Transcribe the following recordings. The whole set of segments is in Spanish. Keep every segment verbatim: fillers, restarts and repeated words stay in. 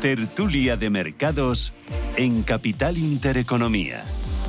Tertulia de Mercados en Capital Intereconomía.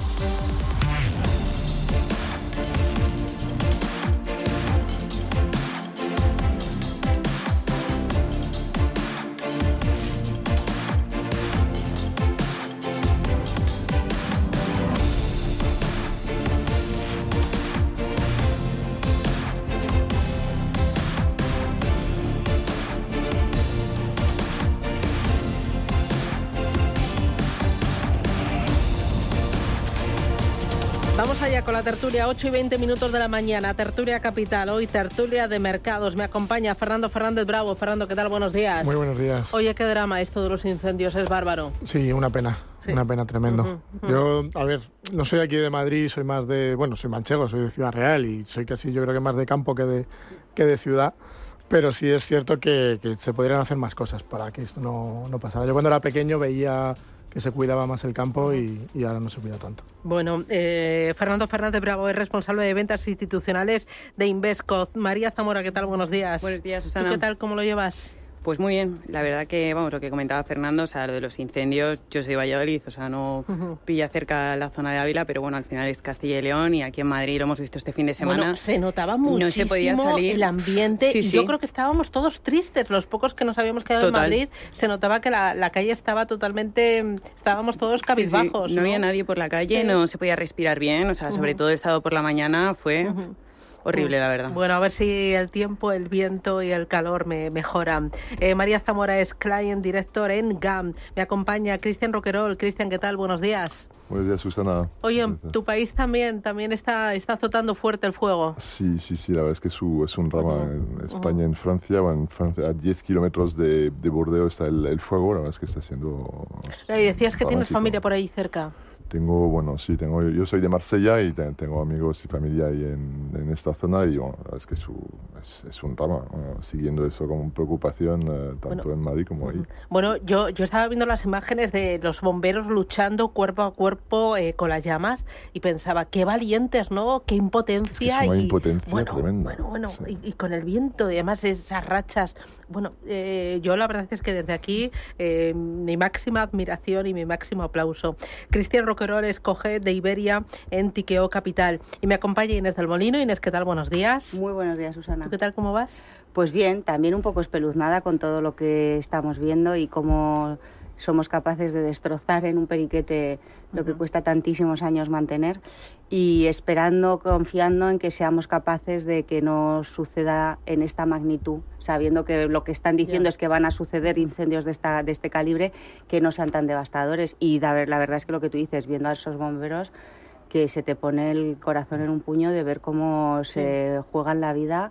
Vamos allá con la tertulia, ocho y veinte minutos de la mañana, tertulia capital, hoy tertulia de mercados. Me acompaña Fernando Fernández Bravo. Fernando, ¿qué tal? Buenos días. Muy buenos días. Oye, qué drama esto de los incendios, es bárbaro. Sí, una pena, sí. Una pena tremendo. Uh-huh, uh-huh. Yo, a ver, no soy aquí de Madrid, soy más de, bueno, soy manchego, soy de Ciudad Real y soy casi, yo creo que más de campo que de, que de ciudad. Pero sí es cierto que, que se podrían hacer más cosas para que esto no, no pasara. Yo cuando era pequeño veía que se cuidaba más el campo y, y ahora no se cuida tanto. Bueno, eh, Fernando Fernández Bravo es responsable de ventas institucionales de Invesco. María Zamora, ¿qué tal? Buenos días. Buenos días, Susana. ¿Tú qué tal? ¿Cómo lo llevas? Pues muy bien, la verdad que, vamos, lo que comentaba Fernando, o sea, lo de los incendios, yo soy de Valladolid, o sea, no uh-huh. pilla cerca la zona de Ávila, pero bueno, al final es Castilla y León y aquí en Madrid lo hemos visto este fin de semana. Bueno, se notaba muchísimo no se podía salir. El ambiente, sí, y sí. yo creo que estábamos todos tristes, los pocos que nos habíamos quedado Total. en Madrid, se notaba que la, la calle estaba totalmente, estábamos todos cabizbajos. Sí, sí. No, no había nadie por la calle, sí. no se podía respirar bien, o sea, sobre uh-huh. todo el sábado por la mañana fue... Uh-huh. Horrible, la verdad. Bueno, a ver si el tiempo, el viento y el calor me mejoran. Eh, María Zamora es Client Director en G A M. Me acompaña Cristian Roquerol. Cristian, ¿qué tal? Buenos días. Buenos días, Susana. Oye, tu país también también está, está azotando fuerte el fuego. Sí, sí, sí, la verdad es que es un, es un drama. Uh-huh. En España, uh-huh. en Francia, bueno, en Francia, a diez kilómetros de, de Bordeaux está el, el fuego, la verdad es que está siendo... Y decías que tienes familia por ahí cerca. Tengo, bueno, sí, tengo, yo soy de Marsella y tengo amigos y familia ahí en, en esta zona y bueno, la verdad es que su, es, es un drama, bueno, siguiendo eso con preocupación, eh, tanto bueno, en Madrid como ahí. Bueno, yo, yo estaba viendo las imágenes de los bomberos luchando cuerpo a cuerpo eh, con las llamas y pensaba, qué valientes, ¿no? Qué impotencia. Es que es una y, impotencia bueno, tremenda. Bueno, bueno, sí. y, y con el viento y además esas rachas. Bueno, eh, yo la verdad es que desde aquí eh, mi máxima admiración y mi máximo aplauso. Cristian Roquerol es coge de Iberia en Tikeo Capital. Y me acompaña Inés del Molino. Inés, ¿qué tal? Buenos días. Muy buenos días, Susana. ¿Tú qué tal? ¿Cómo vas? Pues bien, también un poco espeluznada con todo lo que estamos viendo y cómo somos capaces de destrozar en un periquete lo que cuesta tantísimos años mantener y esperando, confiando en que seamos capaces de que no suceda en esta magnitud, sabiendo que lo que están diciendo yeah. es que van a suceder incendios de esta de este calibre, que no sean tan devastadores. Y la verdad es que lo que tú dices, viendo a esos bomberos, que se te pone el corazón en un puño de ver cómo sí. se juegan la vida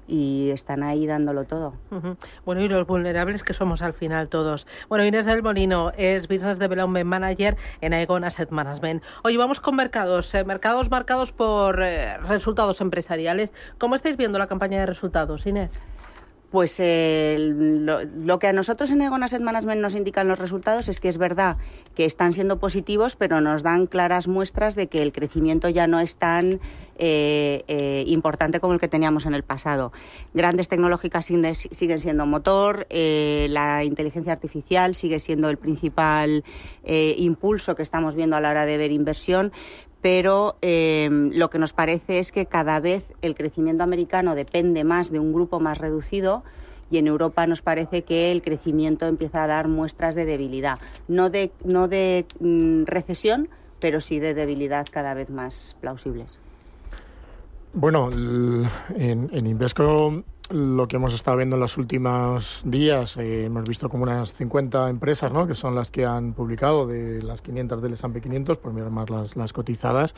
y están ahí dándolo todo. Uh-huh. Bueno, y los vulnerables que somos al final todos. Bueno, Inés del Molino es Business Development Manager en Aegon Asset Management. Oye, vamos con mercados, eh, mercados marcados por eh, resultados empresariales. ¿Cómo estáis viendo la campaña de resultados, Inés? Pues eh, lo, lo que a nosotros en Aegon Asset Management nos indican los resultados es que es verdad que están siendo positivos, pero nos dan claras muestras de que el crecimiento ya no es tan eh, eh, importante como el que teníamos en el pasado. Grandes tecnológicas siguen, siguen siendo motor, eh, la inteligencia artificial sigue siendo el principal eh, impulso que estamos viendo a la hora de ver inversión, pero eh, lo que nos parece es que cada vez el crecimiento americano depende más de un grupo más reducido y en Europa nos parece que el crecimiento empieza a dar muestras de debilidad, no de, no de mm, recesión, pero sí de debilidad cada vez más plausibles. Bueno, en, en Invesco lo que hemos estado viendo en los últimos días, eh, hemos visto como unas cincuenta empresas, ¿no?, que son las que han publicado de las quinientas del ese and pe quinientos, por mirar más las, las cotizadas,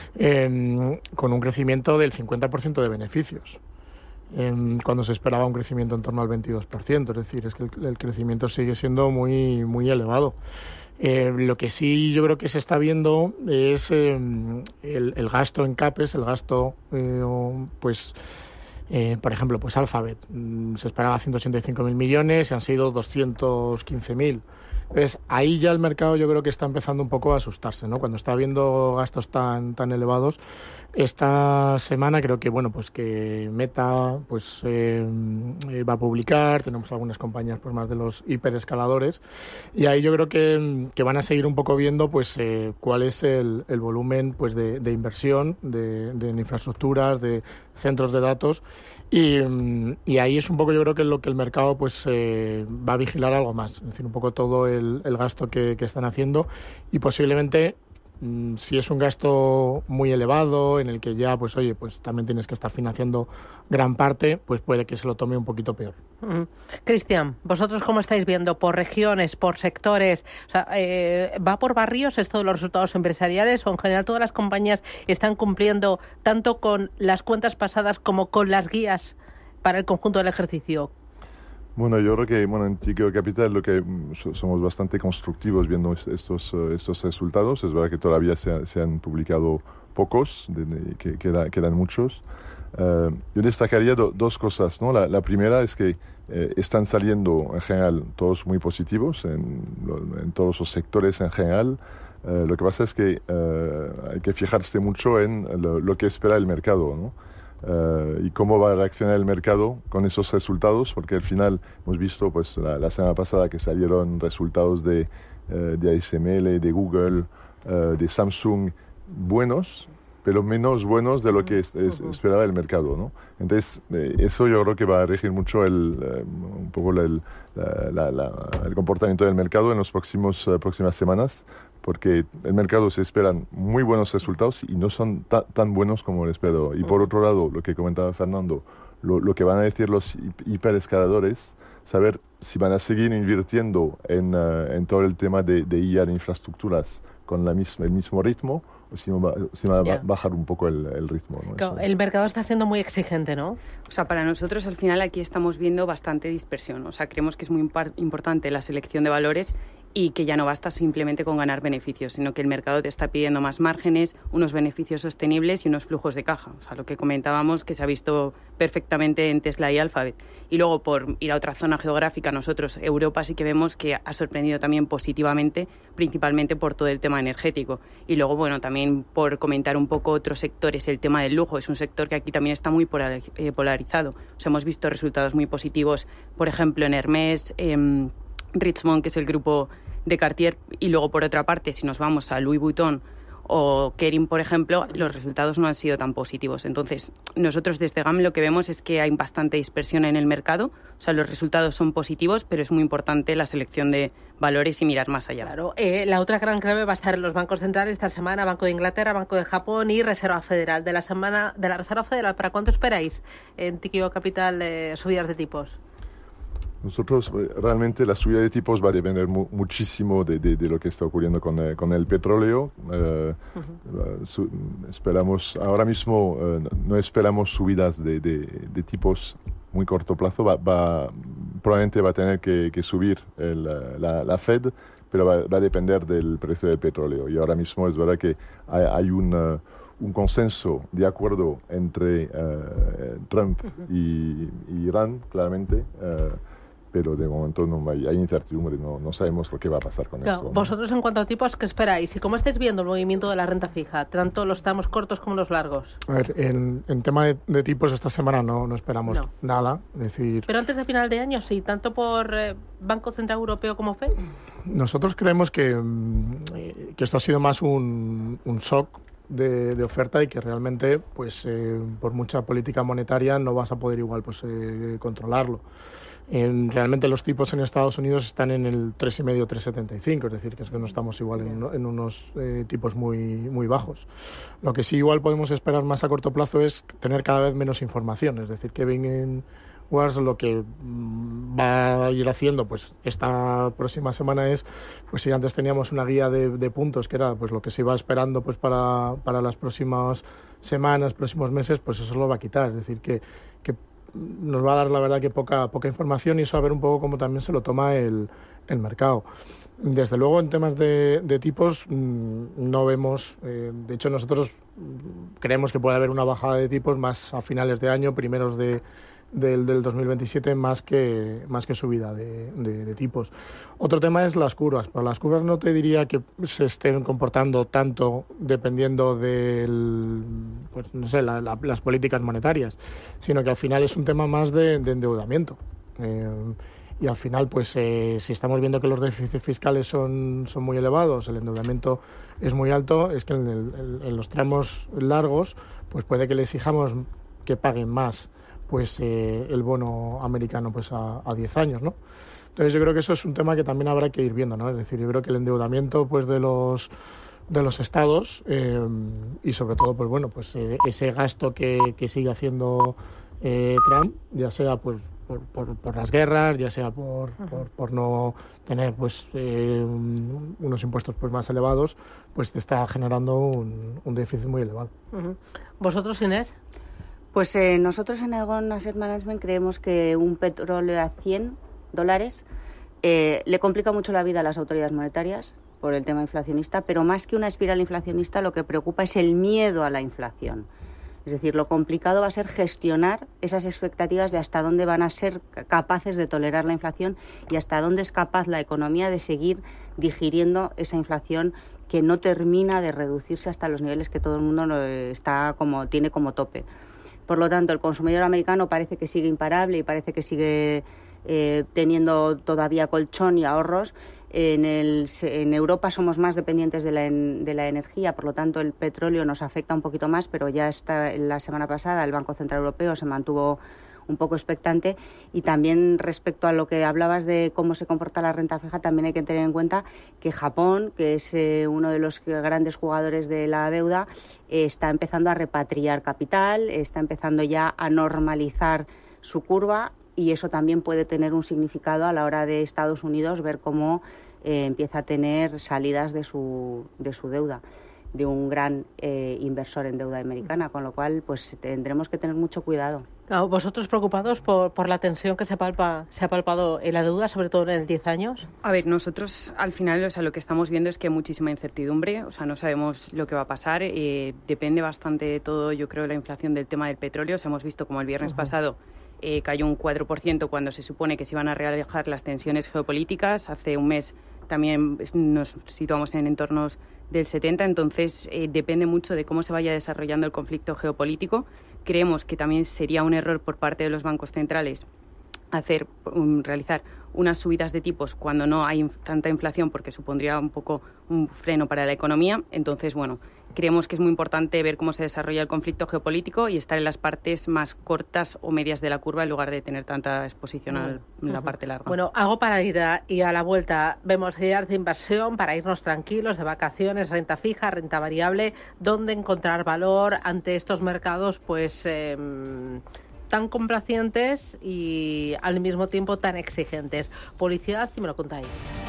eh, con un crecimiento del cincuenta por ciento de beneficios, eh, cuando se esperaba un crecimiento en torno al veintidós por ciento. Es decir, es que el, el crecimiento sigue siendo muy, muy elevado. Eh, lo que sí yo creo que se está viendo es eh, el, el gasto en CAPEX, el gasto, eh, pues... Eh, por ejemplo, pues Alphabet, mmm, se esperaba ciento ochenta y cinco mil millones y han sido doscientos quince mil. Entonces, ahí ya el mercado yo creo que está empezando un poco a asustarse, ¿no? Cuando está viendo gastos tan, tan elevados. Esta semana creo que, bueno, pues que Meta pues eh, va a publicar, tenemos algunas compañías pues más de los hiperescaladores, y ahí yo creo que, que van a seguir un poco viendo pues eh, cuál es el, el volumen pues de, de inversión de, de infraestructuras, de centros de datos, y, y ahí es un poco yo creo que es lo que el mercado pues eh, va a vigilar algo más, es decir, un poco todo el, el gasto que, que están haciendo, y posiblemente si es un gasto muy elevado en el que ya, pues oye, pues también tienes que estar financiando gran parte, pues puede que se lo tome un poquito peor. Uh-huh. Cristian, ¿vosotros cómo estáis viendo? ¿Por regiones, por sectores? O sea, eh, ¿va por barrios esto de los resultados empresariales o en general todas las compañías están cumpliendo tanto con las cuentas pasadas como con las guías para el conjunto del ejercicio? Bueno, yo creo que bueno, en Tikeo Capital lo que somos bastante constructivos viendo estos, estos resultados. Es verdad que todavía se, se han publicado pocos, de, de, que queda, quedan muchos. Uh, yo destacaría do, dos cosas, ¿no? La, la primera es que eh, están saliendo en general todos muy positivos en, en todos los sectores en general. Uh, lo que pasa es que uh, hay que fijarse mucho en lo, lo que espera el mercado, ¿no? Uh, y cómo va a reaccionar el mercado con esos resultados, porque al final hemos visto pues la, la semana pasada que salieron resultados de, uh, de A S M L, de Google, uh, de Samsung, buenos, pero menos buenos de lo que es, es, esperaba el mercado, ¿no? Entonces, eh, eso yo creo que va a regir mucho el, eh, un poco el, la, la, la, el comportamiento del mercado en las próximos, uh, próximas semanas, porque el mercado se esperan muy buenos resultados y no son ta, tan buenos como el esperado. Y por otro lado, lo que comentaba Fernando, lo, lo que van a decir los hiperescaladores, saber si van a seguir invirtiendo en, uh, en todo el tema de, de I A, de infraestructuras, con la misma, el mismo ritmo, o si no va, si va yeah. a bajar un poco el, el ritmo, ¿no? Claro, el mercado está siendo muy exigente, ¿no? O sea, para nosotros al final aquí estamos viendo bastante dispersión. O sea, creemos que es muy importante la selección de valores y que ya no basta simplemente con ganar beneficios, sino que el mercado te está pidiendo más márgenes, unos beneficios sostenibles y unos flujos de caja. O sea, lo que comentábamos que se ha visto perfectamente en Tesla y Alphabet. Y luego, por ir a otra zona geográfica, nosotros, Europa, sí que vemos que ha sorprendido también positivamente, principalmente por todo el tema energético. Y luego, bueno, también por comentar un poco otros sectores, el tema del lujo. Es un sector que aquí también está muy polarizado. O sea, hemos visto resultados muy positivos, por ejemplo, en Hermès, eh, Richemont, que es el grupo de Cartier, y luego por otra parte, si nos vamos a Louis Vuitton o Kering, por ejemplo, los resultados no han sido tan positivos. Entonces, nosotros desde G A M lo que vemos es que hay bastante dispersión en el mercado. O sea, los resultados son positivos, pero es muy importante la selección de valores y mirar más allá. Claro, eh, la otra gran clave va a estar en los bancos centrales esta semana, Banco de Inglaterra, Banco de Japón y Reserva Federal. De la semana de la Reserva Federal, ¿para cuánto esperáis en Tikeo Capital eh, subidas de tipos? Nosotros realmente la subida de tipos va a depender mu muchísimo de, de, de lo que está ocurriendo con, eh, con el petróleo. Eh, uh-huh. su, esperamos ahora mismo eh, no esperamos subidas de, de, de tipos muy corto plazo. Va, va, probablemente va a tener que, que subir el, la, la Fed, pero va, va a depender del precio del petróleo. Y ahora mismo es verdad que hay, hay un uh, un consenso de acuerdo entre uh, Trump y, y Irán, claramente. Uh, pero de momento no hay, hay incertidumbre, no, no sabemos lo que va a pasar con claro, eso, ¿no? Vosotros, en cuanto a tipos, ¿qué esperáis? ¿Y cómo estáis viendo el movimiento de la renta fija? Tanto los tramos cortos como los largos. A ver, en, en tema de, de tipos esta semana no, no esperamos no. nada. Es decir, pero antes de final de año, sí, tanto por eh, Banco Central Europeo como F E D. Nosotros creemos que, que esto ha sido más un, un shock de, de oferta y que realmente, pues eh, por mucha política monetaria no vas a poder igual pues eh, controlarlo. En, realmente los tipos en Estados Unidos están en el tres coma cinco, tres coma setenta y cinco, es decir, que es que no estamos igual en, en unos eh, tipos muy, muy bajos. Lo que sí igual podemos esperar más a corto plazo es tener cada vez menos información, es decir, que Kevin Wars lo que va a ir haciendo pues esta próxima semana es, pues si antes teníamos una guía de, de puntos que era pues lo que se iba esperando pues para, para las próximas semanas, próximos meses, pues eso lo va a quitar, es decir, que, que nos va a dar la verdad que poca poca información y eso a ver un poco cómo también se lo toma el, el mercado. Desde luego en temas de, de tipos mmm, no vemos, eh, de hecho nosotros creemos que puede haber una bajada de tipos más a finales de año, primeros de, del, del dos mil veintisiete más que, más que subida de, de, de tipos. Otro tema es las curvas. Pero las curvas no te diría que se estén comportando tanto dependiendo de pues, no sé, la, la, las políticas monetarias, sino que al final es un tema más de, de endeudamiento. Eh, y al final, pues eh, si estamos viendo que los déficits fiscales son, son muy elevados, el endeudamiento es muy alto, es que en, el, en los tramos largos pues puede que le exijamos que paguen más pues eh, el bono americano pues a, a diez años, ¿no? Entonces yo creo que eso es un tema que también habrá que ir viendo, ¿no? Es decir, yo creo que el endeudamiento pues de los de los estados eh, y sobre todo pues bueno pues eh, ese gasto que, que sigue haciendo eh, Trump, ya sea pues Por, por, por las guerras, ya sea por, por, por no tener pues eh, unos impuestos pues más elevados, pues te está generando un, un déficit muy elevado. Uh-huh. ¿Vosotros, Inés? Pues eh, nosotros en Aegon Asset Management creemos que un petróleo a cien dólares eh, le complica mucho la vida a las autoridades monetarias por el tema inflacionista, pero más que una espiral inflacionista lo que preocupa es el miedo a la inflación. Es decir, lo complicado va a ser gestionar esas expectativas de hasta dónde van a ser capaces de tolerar la inflación y hasta dónde es capaz la economía de seguir digiriendo esa inflación que no termina de reducirse hasta los niveles que todo el mundo está como, tiene como tope. Por lo tanto, el consumidor americano parece que sigue imparable y parece que sigue eh, teniendo todavía colchón y ahorros. En, el, en Europa somos más dependientes de la, de la energía, por lo tanto el petróleo nos afecta un poquito más, pero ya está, la semana pasada el Banco Central Europeo se mantuvo un poco expectante. Y también respecto a lo que hablabas de cómo se comporta la renta fija, también hay que tener en cuenta que Japón, que es eh, uno de los grandes jugadores de la deuda, eh, está empezando a repatriar capital, está empezando ya a normalizar su curva. Y eso también puede tener un significado a la hora de Estados Unidos ver cómo eh, empieza a tener salidas de su, de su deuda, de un gran eh, inversor en deuda americana, con lo cual pues tendremos que tener mucho cuidado. ¿Vosotros preocupados por, por la tensión que se palpa, se ha palpado en la deuda, sobre todo en el diez años? A ver, nosotros al final, o sea, lo que estamos viendo es que hay muchísima incertidumbre, o sea, no sabemos lo que va a pasar, eh, depende bastante de todo, yo creo, la inflación del tema del petróleo. O sea, hemos visto como el viernes uh-huh. pasado Eh, cayó un cuatro por ciento cuando se supone que se iban a relajar las tensiones geopolíticas. Hace un mes también nos situamos en entornos del setenta, entonces eh, depende mucho de cómo se vaya desarrollando el conflicto geopolítico. Creemos que también sería un error por parte de los bancos centrales hacer um, realizar unas subidas de tipos cuando no hay tanta inflación, porque supondría un poco un freno para la economía. Entonces, bueno, creemos que es muy importante ver cómo se desarrolla el conflicto geopolítico y estar en las partes más cortas o medias de la curva en lugar de tener tanta exposición a la uh-huh. parte larga. Bueno, hago paradita y a la vuelta vemos ideas de inversión para irnos tranquilos, de vacaciones, renta fija, renta variable, dónde encontrar valor ante estos mercados pues eh, tan complacientes y al mismo tiempo tan exigentes. Publicidad y me lo contáis.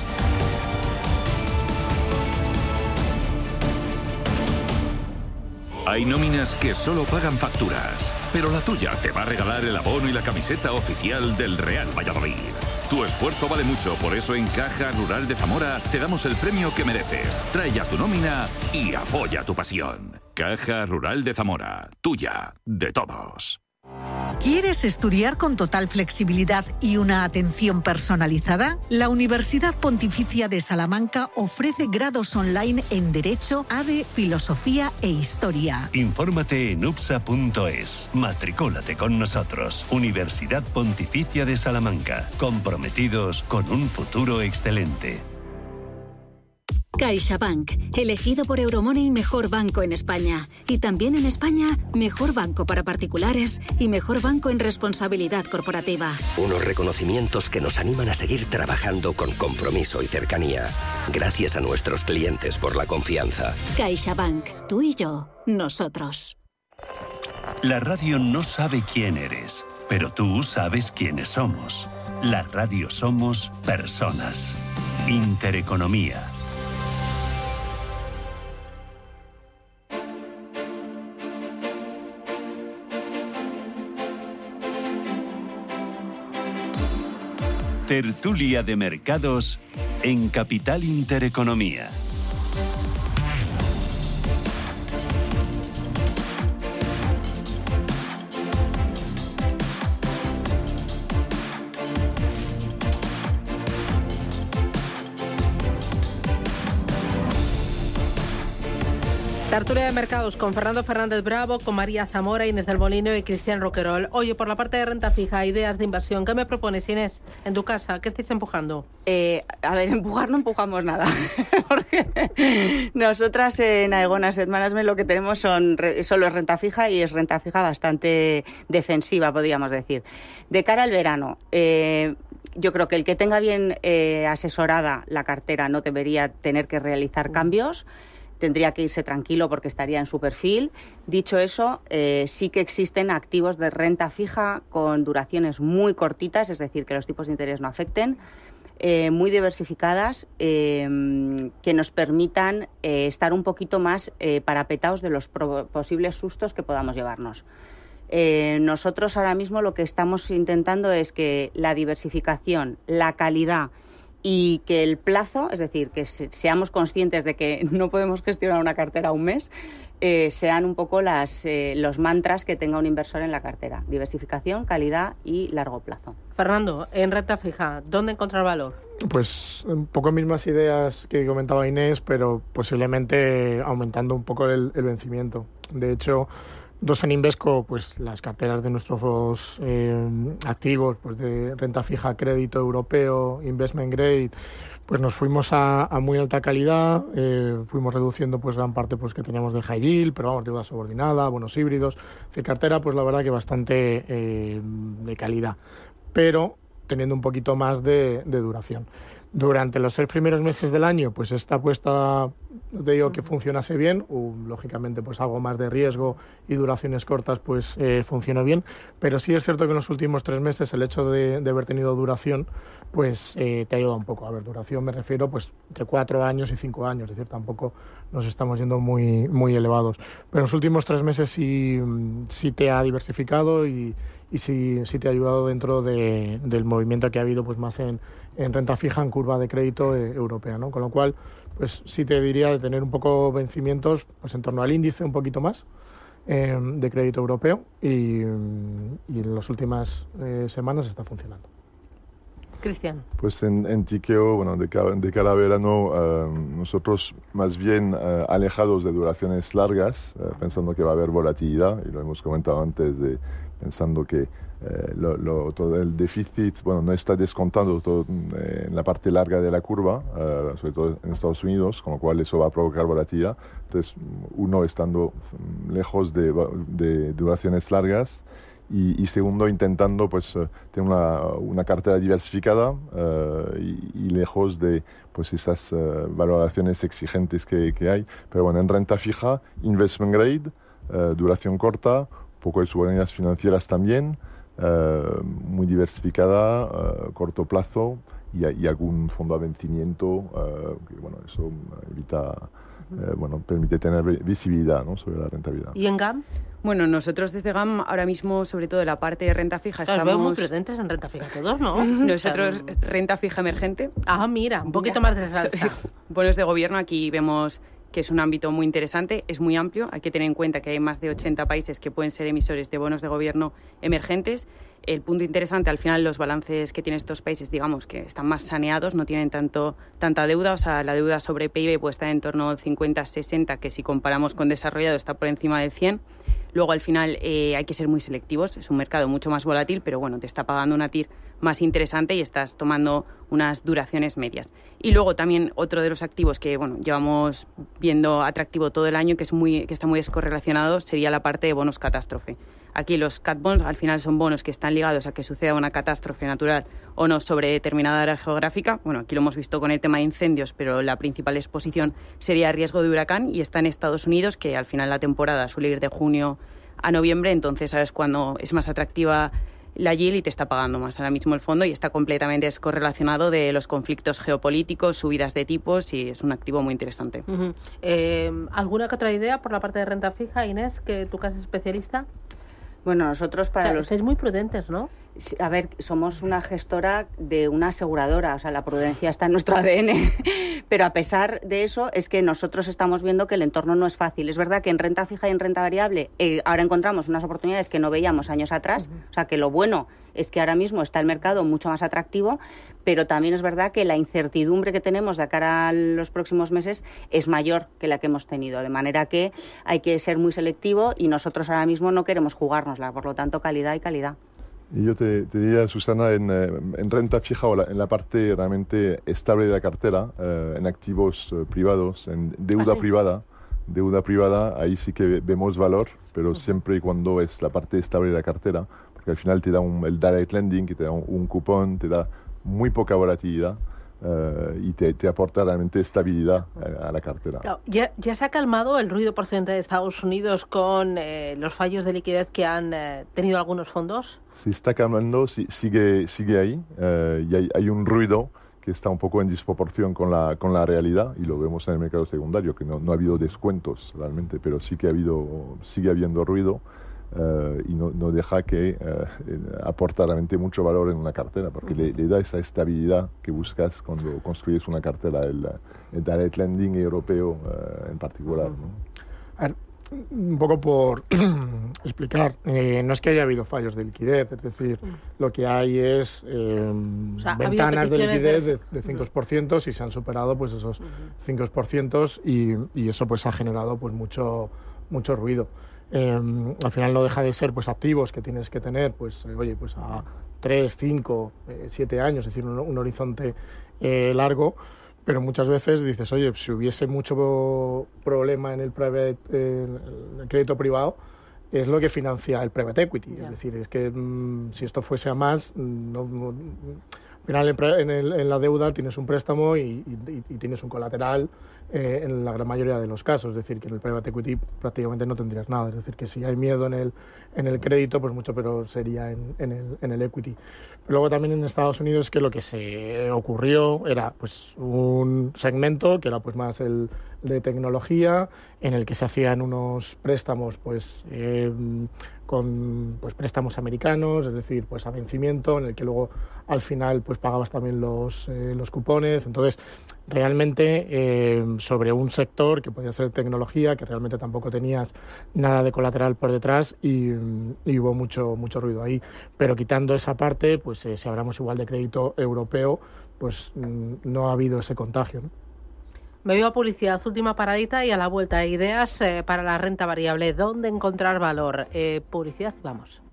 Hay nóminas que solo pagan facturas, pero la tuya te va a regalar el abono y la camiseta oficial del Real Valladolid. Tu esfuerzo vale mucho, por eso en Caja Rural de Zamora te damos el premio que mereces. Trae ya tu nómina y apoya tu pasión. Caja Rural de Zamora, tuya, de todos. ¿Quieres estudiar con total flexibilidad y una atención personalizada? La Universidad Pontificia de Salamanca ofrece grados online en Derecho, A D E, Filosofía e Historia. Infórmate en U P S A punto es. Matricúlate con nosotros. Universidad Pontificia de Salamanca. Comprometidos con un futuro excelente. CaixaBank, elegido por Euromoney mejor banco en España. Y también en España, mejor banco para particulares y mejor banco en responsabilidad corporativa. Unos reconocimientos que nos animan a seguir trabajando con compromiso y cercanía. Gracias a nuestros clientes por la confianza. CaixaBank, tú y yo, nosotros. La radio no sabe quién eres, pero tú sabes quiénes somos. La radio somos personas. Intereconomía. Tertulia de mercados en Capital Intereconomía. Tertulia de mercados con Fernando Fernández Bravo, con María Zamora, Inés del Molino y Cristian Roquerol. Oye, por la parte de renta fija, ideas de inversión, ¿qué me propones, Inés, en tu casa? ¿Qué estáis empujando? Eh, a ver, empujar no empujamos nada, porque nosotras en Aegon Asset Management lo que tenemos son solo es renta fija y es renta fija bastante defensiva, podríamos decir. De cara al verano, eh, yo creo que el que tenga bien eh, asesorada la cartera no debería tener que realizar cambios. Tendría que irse tranquilo porque estaría en su perfil. Dicho eso, eh, sí que existen activos de renta fija con duraciones muy cortitas, es decir, que los tipos de interés no afecten, eh, muy diversificadas, eh, que nos permitan eh, estar un poquito más eh, parapetados de los pro- posibles sustos que podamos llevarnos. Eh, nosotros ahora mismo lo que estamos intentando es que la diversificación, la calidad y que el plazo, es decir, que seamos conscientes de que no podemos gestionar una cartera un mes, eh, sean un poco las, eh, los mantras que tenga un inversor en la cartera. Diversificación, calidad y largo plazo. Fernando, en renta fija, ¿dónde encontrar valor? Pues un poco mismas ideas que comentaba Inés, pero posiblemente aumentando un poco el, el vencimiento. De hecho, dos en Invesco, pues las carteras de nuestros eh, activos, pues de renta fija, crédito europeo, investment grade, pues nos fuimos a, a muy alta calidad, eh, fuimos reduciendo pues gran parte pues que teníamos de high yield, pero vamos, deuda subordinada, bonos híbridos, de cartera pues la verdad que bastante eh, de calidad, pero teniendo un poquito más de, de duración. Durante los tres primeros meses del año, pues esta apuesta, te digo que funcionase bien, o, lógicamente pues algo más de riesgo y duraciones cortas pues eh, funcionó bien, pero sí es cierto que en los últimos tres meses el hecho de, de haber tenido duración pues eh, te ayuda un poco. A ver, duración me refiero pues entre cuatro años y cinco años, es decir, tampoco nos estamos yendo muy, muy elevados. Pero en los últimos tres meses sí, sí te ha diversificado y, y sí, sí te ha ayudado dentro de, del movimiento que ha habido pues más en, en renta fija, en curva de crédito eh, europea, ¿no? Con lo cual, pues sí te diría de tener un poco vencimientos pues en torno al índice un poquito más eh, de crédito europeo y, y en las últimas eh, semanas está funcionando. Cristian. Pues en, en Tikeo, bueno, de cara, de cara a verano, uh, nosotros más bien uh, alejados de duraciones largas, uh, pensando que va a haber volatilidad, y lo hemos comentado antes, de, pensando que eh, lo, lo, todo el déficit, bueno, no está descontando todo eh, en la parte larga de la curva, uh, sobre todo en Estados Unidos, con lo cual eso va a provocar volatilidad. Entonces, uno, estando lejos de, de duraciones largas, Y, y segundo, intentando pues uh, tener una, una cartera diversificada uh, y, y lejos de pues esas uh, valoraciones exigentes que, que hay. Pero bueno, en renta fija, investment grade, uh, duración corta, un poco de subordinadas financieras también, uh, muy diversificada, uh, corto plazo y, y algún fondo a vencimiento, uh, que bueno, eso evita... Eh, bueno, permite tener visibilidad, ¿no?, sobre la rentabilidad. ¿Y en G A M? Bueno, nosotros desde G A M ahora mismo, sobre todo en la parte de renta fija, estamos... estamos... muy prudentes en renta fija todos, ¿no? Nosotros, renta fija emergente. Ah, mira, un poquito más de salsa. Bonos de gobierno, aquí vemos que es un ámbito muy interesante, es muy amplio. Hay que tener en cuenta que hay más de ochenta países que pueden ser emisores de bonos de gobierno emergentes. El punto interesante, al final, los balances que tienen estos países, digamos, que están más saneados, no tienen tanto tanta deuda, o sea, la deuda sobre P I B puede estar en torno al cincuenta sesenta, que si comparamos con desarrollado está por encima del cien. Luego, al final, eh, hay que ser muy selectivos, es un mercado mucho más volátil, pero bueno, te está pagando una T I R más interesante y estás tomando unas duraciones medias. Y luego también otro de los activos que, bueno, llevamos viendo atractivo todo el año, que es muy que está muy descorrelacionado, sería la parte de bonos catástrofe. Aquí los cat bonds al final son bonos que están ligados a que suceda una catástrofe natural o no sobre determinada área geográfica. Bueno, aquí lo hemos visto con el tema de incendios, pero la principal exposición sería riesgo de huracán y está en Estados Unidos, que al final la temporada suele ir de junio a noviembre, entonces sabes cuándo es más atractiva la yield y te está pagando más ahora mismo el fondo y está completamente descorrelacionado de los conflictos geopolíticos, subidas de tipos y es un activo muy interesante. Uh-huh. eh, ¿Alguna que otra idea por la parte de renta fija, Inés, que tú que eres especialista? Bueno, nosotros para o sea, los... Sois muy prudentes, ¿no? A ver, somos una gestora de una aseguradora, o sea, la prudencia está en nuestro A D N, pero a pesar de eso es que nosotros estamos viendo que el entorno no es fácil. Es verdad que en renta fija y en renta variable eh, ahora encontramos unas oportunidades que no veíamos años atrás, uh-huh. O sea, que lo bueno es que ahora mismo está el mercado mucho más atractivo, pero también es verdad que la incertidumbre que tenemos de cara a los próximos meses es mayor que la que hemos tenido, de manera que hay que ser muy selectivo y nosotros ahora mismo no queremos jugárnosla, por lo tanto, calidad y calidad. Y yo te, te diría, Susana, en, en renta fija o la, en la parte realmente estable de la cartera, eh, en activos eh, privados, en deuda ¿Ah, sí? privada, deuda privada, ahí sí que vemos valor, pero uh-huh. siempre y cuando es la parte estable de la cartera, porque al final te da un, el direct lending, que te da un, un cupón, te da muy poca volatilidad. Uh, y te, te aporta realmente estabilidad a, a la cartera. Claro, ¿ya, ¿Ya se ha calmado el ruido procedente de Estados Unidos con eh, los fallos de liquidez que han eh, tenido algunos fondos? Se está calmando, sí, sigue, sigue ahí, uh, y hay, hay un ruido que está un poco en disproporción con la, con la realidad, y lo vemos en el mercado secundario, que no, no ha habido descuentos realmente, pero sí que ha habido, sigue habiendo ruido. Uh, y no, no deja que uh, aporta realmente mucho valor en una cartera, porque le, le da esa estabilidad que buscas cuando construyes una cartera, el, el direct lending europeo uh, en particular, ¿no? A ver, un poco por explicar, eh, no es que haya habido fallos de liquidez, es decir, lo que hay es eh, o sea, ventanas de liquidez de, de cinco por ciento, si se han superado pues esos cinco por ciento, y, y eso pues ha generado pues mucho, mucho ruido. Eh, al final no deja de ser pues activos que tienes que tener pues eh, oye pues a tres, cinco, siete años, es decir, un, un horizonte eh, largo, pero muchas veces dices, oye, si hubiese mucho problema en el private, eh, el crédito privado, es lo que financia el private equity, yeah. Es decir, es que mmm, si esto fuese a más, no, no, al final en, el, en la deuda tienes un préstamo y, y, y tienes un colateral eh, en la gran mayoría de los casos, es decir, que en el private equity prácticamente no tendrías nada, es decir, que si hay miedo en el, en el crédito, pues mucho pero sería en, en, el, en el equity. Pero luego también en Estados Unidos que lo que se ocurrió era pues un segmento que era pues más el de tecnología, en el que se hacían unos préstamos pues eh, con pues préstamos americanos, es decir, pues a vencimiento, en el que luego al final pues pagabas también los, eh, los cupones. Entonces, realmente eh, sobre un sector que podía ser tecnología, que realmente tampoco tenías nada de colateral por detrás, y, y hubo mucho, mucho ruido ahí. Pero quitando esa parte, pues eh, si hablamos igual de crédito europeo, pues mm, no ha habido ese contagio, ¿no? Me voy a publicidad, última paradita, y a la vuelta ideas eh, para la renta variable. ¿Dónde encontrar valor? Eh, publicidad, vamos.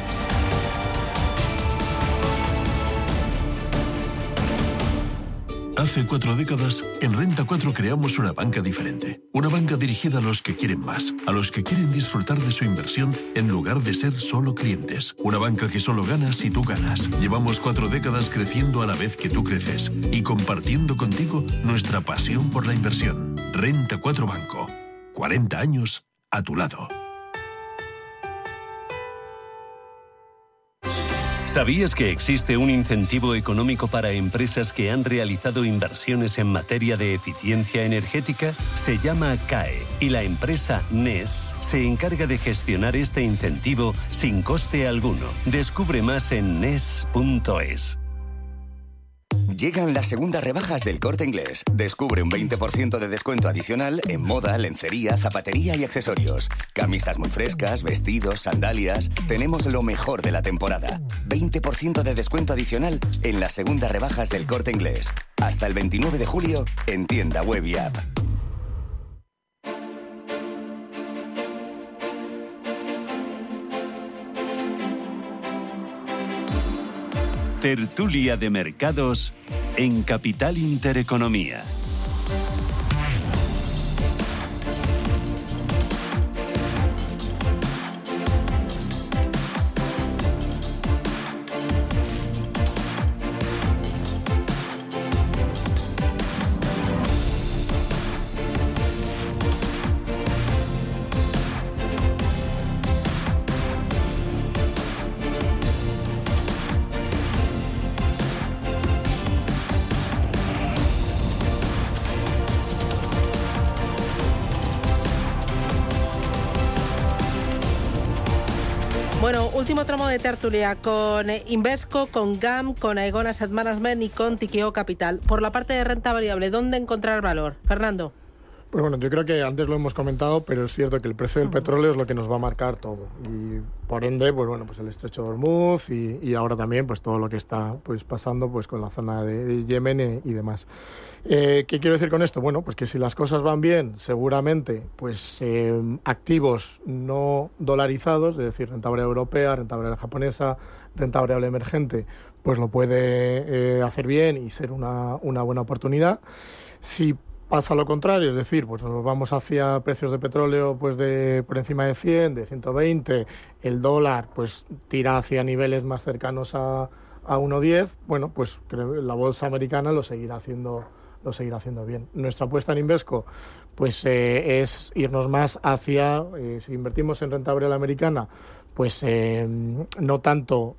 Hace cuatro décadas, en Renta cuatro creamos una banca diferente. Una banca dirigida a los que quieren más, a los que quieren disfrutar de su inversión en lugar de ser solo clientes. Una banca que solo gana si tú ganas. Llevamos cuatro décadas creciendo a la vez que tú creces y compartiendo contigo nuestra pasión por la inversión. Renta cuatro Banco. cuarenta años a tu lado. ¿Sabías que existe un incentivo económico para empresas que han realizado inversiones en materia de eficiencia energética? Se llama C A E y la empresa N E S se encarga de gestionar este incentivo sin coste alguno. Descubre más en nes punto es. Llegan las segundas rebajas del Corte Inglés. Descubre un veinte por ciento de descuento adicional en moda, lencería, zapatería y accesorios. Camisas muy frescas, vestidos, sandalias. Tenemos lo mejor de la temporada. veinte por ciento de descuento adicional en las segundas rebajas del Corte Inglés. Hasta el veintinueve de julio en tienda web y app. Tertulia de mercados en Capital Intereconomía. Bueno, último tramo de tertulia con Invesco, con G A M, con Aegon Asset Management y con Tikehau Capital. Por la parte de renta variable, ¿dónde encontrar valor? Fernando. Pues bueno, yo creo que antes lo hemos comentado, pero es cierto que el precio del petróleo es lo que nos va a marcar todo. Y por ende, pues bueno, pues el estrecho de Hormuz y, y ahora también pues todo lo que está pues pasando pues con la zona de, de Yemen y, y demás. Eh, ¿Qué quiero decir con esto? Bueno, pues que si las cosas van bien, seguramente pues eh, activos no dolarizados, es decir, renta variable europea, renta variable japonesa, renta variable emergente, pues lo puede eh, hacer bien y ser una, una buena oportunidad. Si pasa lo contrario, es decir, pues nos vamos hacia precios de petróleo pues de por encima de cien, de ciento veinte, el dólar pues tira hacia niveles más cercanos a, a uno diez, bueno, pues la bolsa americana lo seguirá haciendo lo seguirá haciendo bien. Nuestra apuesta en Invesco pues eh, es irnos más hacia, eh, si invertimos en renta variable americana, pues eh, no tanto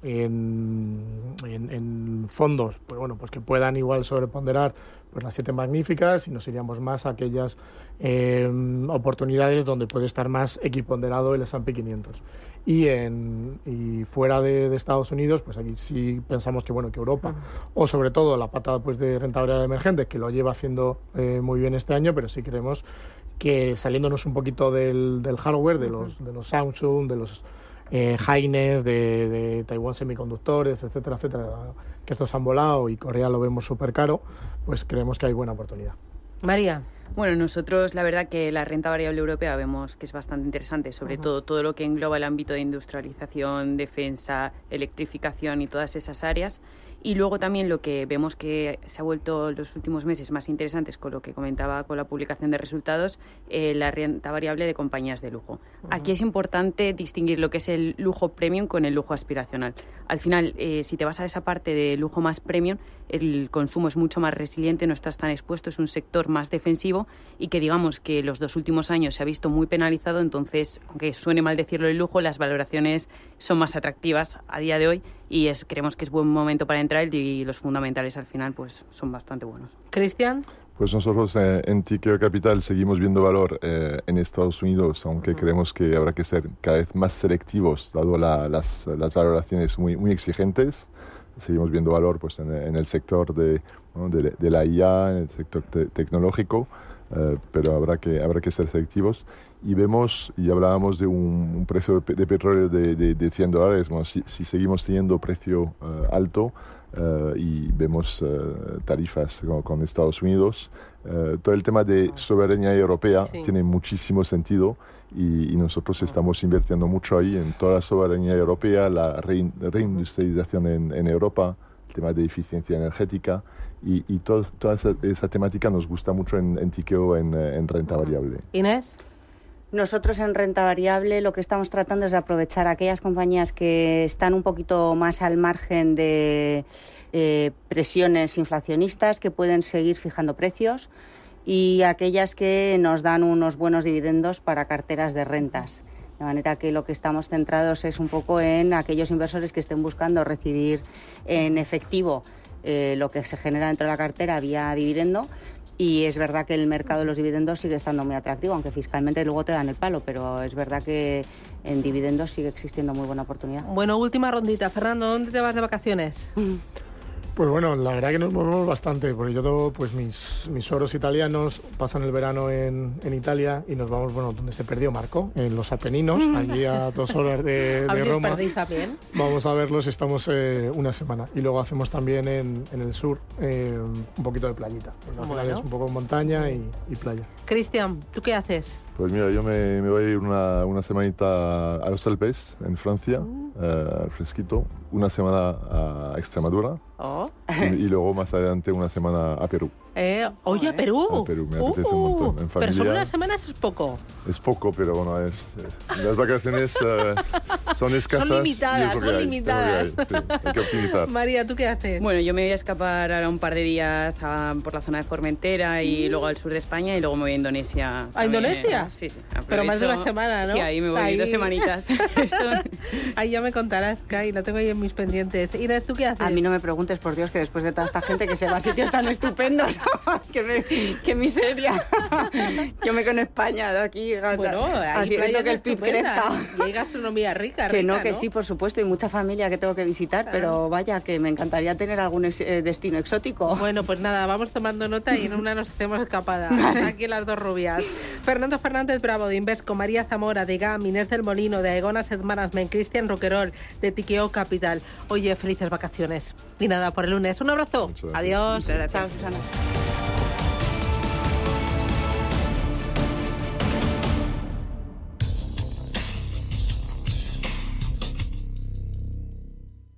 en, en, en fondos, pues bueno, pues que puedan igual sobreponderar pues las siete magníficas, y nos iríamos más a aquellas eh, oportunidades donde puede estar más equiponderado el ese and pe quinientos. Y en y fuera de, de Estados Unidos, pues aquí sí pensamos que bueno que Europa, uh-huh. o sobre todo la pata pues de renta variable emergente, que lo lleva haciendo eh, muy bien este año, pero sí creemos que saliéndonos un poquito del, del hardware, de los, de los Samsung, de los Eh, Hynix, de, de Taiwan Semiconductores, etcétera, etcétera, que estos han volado y Corea lo vemos súper caro, pues creemos que hay buena oportunidad. María. Bueno, nosotros la verdad que la renta variable europea vemos que es bastante interesante, sobre uh-huh. todo todo lo que engloba el ámbito de industrialización, defensa, electrificación y todas esas áreas. Y luego también lo que vemos que se ha vuelto los últimos meses más interesantes, con lo que comentaba con la publicación de resultados, eh, la renta variable de compañías de lujo. Uh-huh. Aquí es importante distinguir lo que es el lujo premium con el lujo aspiracional. Al final, eh, si te vas a esa parte de lujo más premium, el consumo es mucho más resiliente, no estás tan expuesto, es un sector más defensivo y que digamos que los dos últimos años se ha visto muy penalizado, entonces, aunque suene mal decirlo el lujo, las valoraciones son más atractivas a día de hoy y es, creemos que es buen momento para entrar y los fundamentales al final pues son bastante buenos. Cristian. Pues nosotros eh, en Tikehau Capital seguimos viendo valor eh, en Estados Unidos, aunque uh-huh. creemos que habrá que ser cada vez más selectivos, dado la, las, las valoraciones muy, muy exigentes. Seguimos viendo valor pues, en, en el sector de, ¿no? de, de la I A, en el sector te- tecnológico, eh, pero habrá que, habrá que ser selectivos. Y vemos, y hablábamos de un, un precio de, de petróleo de, de, de cien dólares, bueno, si, si seguimos teniendo precio uh, alto uh, y vemos uh, tarifas con, con Estados Unidos, uh, todo el tema de soberanía europea sí. tiene muchísimo sentido. Y, y nosotros estamos invirtiendo mucho ahí en toda la soberanía europea, la rein, reindustrialización en, en Europa, el tema de eficiencia energética y, y todo, toda esa, esa temática nos gusta mucho en, en Tikehau en, en renta variable. Inés. Nosotros en renta variable lo que estamos tratando es de aprovechar aquellas compañías que están un poquito más al margen de eh, presiones inflacionistas, que pueden seguir fijando precios, y aquellas que nos dan unos buenos dividendos para carteras de rentas. De manera que lo que estamos centrados es un poco en aquellos inversores que estén buscando recibir en efectivo eh, lo que se genera dentro de la cartera vía dividendo. Y es verdad que el mercado de los dividendos sigue estando muy atractivo, aunque fiscalmente luego te dan el palo, pero es verdad que en dividendos sigue existiendo muy buena oportunidad. Bueno, última rondita. Fernando, ¿dónde te vas de vacaciones? Pues bueno, la verdad que nos movemos bastante, porque yo todo, pues mis, mis oros italianos pasan el verano en, en Italia y nos vamos, bueno, donde se perdió Marco, en los Apeninos, allí a dos horas de, de Roma. ¿Perdéis también? Vamos a verlos, estamos eh, una semana. Y luego hacemos también en, en el sur eh, un poquito de playita. Al final es un poco montaña y, y playa. Cristian, ¿tú qué haces? Pues mira, yo me, me voy a ir una, una semanita a los Alpes, en Francia, mm. eh, al fresquito, una semana a Extremadura oh. y, y luego más adelante una semana a Perú. Eh, oye, a Perú. A Perú, me apetece uh, un montón. En familia, pero solo unas semanas es poco. Es poco, pero bueno, es, es, las vacaciones uh, son escasas. Son limitadas, y es son hay, limitadas. Que hay, sí, hay que optimizar. María, ¿tú qué haces? Bueno, yo me voy a escapar ahora un par de días a, por la zona de Formentera y mm. luego al sur de España y luego me voy a Indonesia. ¿A también. Indonesia? Sí, sí. Aprovecho. Pero más de una semana, ¿no? Sí, ahí me voy ahí. dos semanitas. Ahí ya me contarás, Kai, lo tengo ahí en mis pendientes. Inés, ¿tú qué haces? A mí no me preguntes, por Dios, que después de toda esta gente que se va a sitios tan estupendos, que, me, que miseria. Yo me quedo en España, de aquí, bueno, hay haciendo que el P I B crezca. Y hay gastronomía rica, Que rica, no, que ¿no? sí, por supuesto, y mucha familia que tengo que visitar, ah. pero vaya, que me encantaría tener algún ex, eh, destino exótico. Bueno, pues nada, vamos tomando nota y en una nos hacemos escapada. Vale. Aquí las dos rubias. Fernando Fernández Bravo, de Invesco, María Zamora, de G A M, Inés del Molino, de Aegon Asset Management, Cristian Roquerol, de Tikeo Capital. Oye, felices vacaciones. Y nada, por el lunes. Un abrazo. Adiós. Chao, Susana.